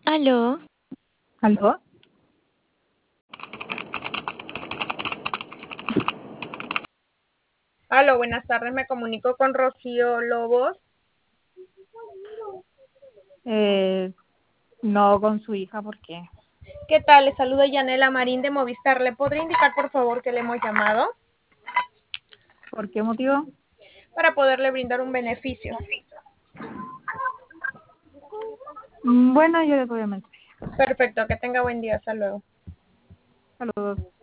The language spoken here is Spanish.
Aló, ¿Aló? Aló, buenas tardes, me comunico con Rocío Lobos. Eh, no con su hija, ¿por qué? ¿Qué tal? Le saluda Yanela Marín de Movistar. ¿Le podría indicar, por favor, que le hemos llamado ¿Por qué motivo? para poderle brindar un beneficio? Bueno, yo les voy a mensaje. Perfecto, que tenga buen día. Hasta luego. Saludos.